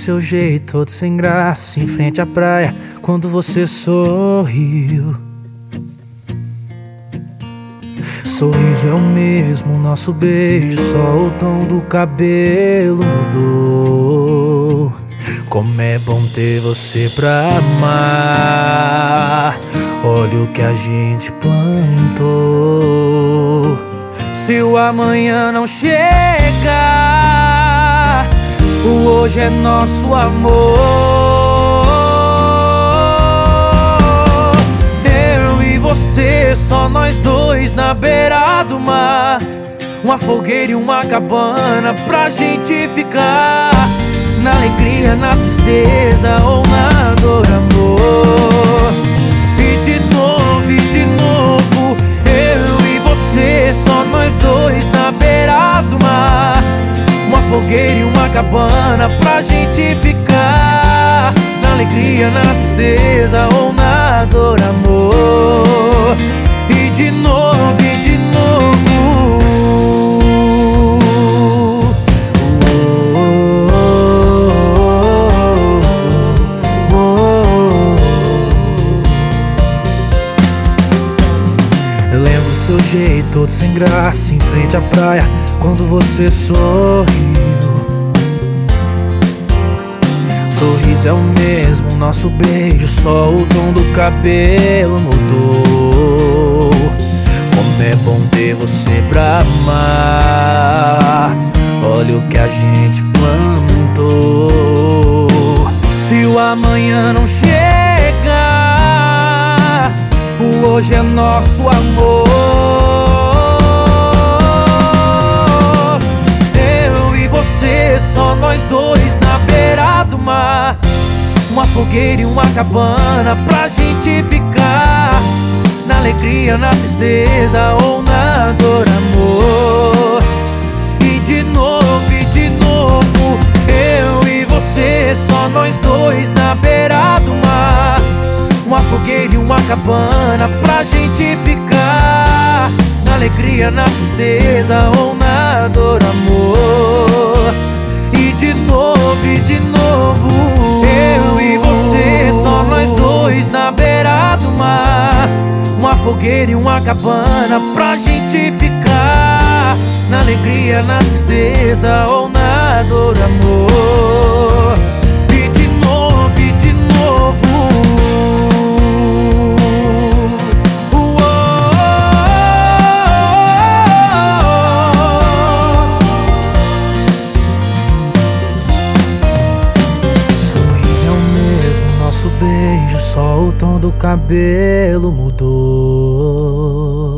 seu jeito todo sem graça em frente à praia quando você sorriu. Sorriso é o mesmo, nosso beijo, só o tom do cabelo mudou. Como é bom ter você pra amar. Olha o que a gente plantou. Se o amanhã não chega, o hoje é nosso amor. Eu e você, só nós dois na beira do mar. Uma fogueira e uma cabana pra gente ficar. Na alegria, na tristeza ou na dor, amor. E de novo, eu e você, só nós dois na beira do mar. Uma fogueira e uma cabana pra gente ficar. Na alegria, na tristeza ou na dor, amor. E de novo, eu lembro seu jeito todo sem graça em frente à praia quando você sorriu. Sorriso é o mesmo, nosso beijo, só o tom do cabelo mudou. Como é bom ter você pra amar. Olha o que a gente plantou. Se o amanhã não chega, o hoje é nosso amor. Eu e você, só nós dois na beira do mar. Uma fogueira e uma cabana pra gente ficar. Na alegria, na tristeza ou na dor, amor. E de novo, eu e você, só nós dois na beira do mar. Uma fogueira e uma cabana pra gente ficar. Na alegria, na tristeza ou na dor, amor. E de novo, eu e você, só nós dois na beira do mar. Uma fogueira e uma cabana pra gente ficar. Na alegria, na tristeza ou na dor, amor. E de novo, sorriso é o mesmo, nosso beijo, só o tom do cabelo mudou.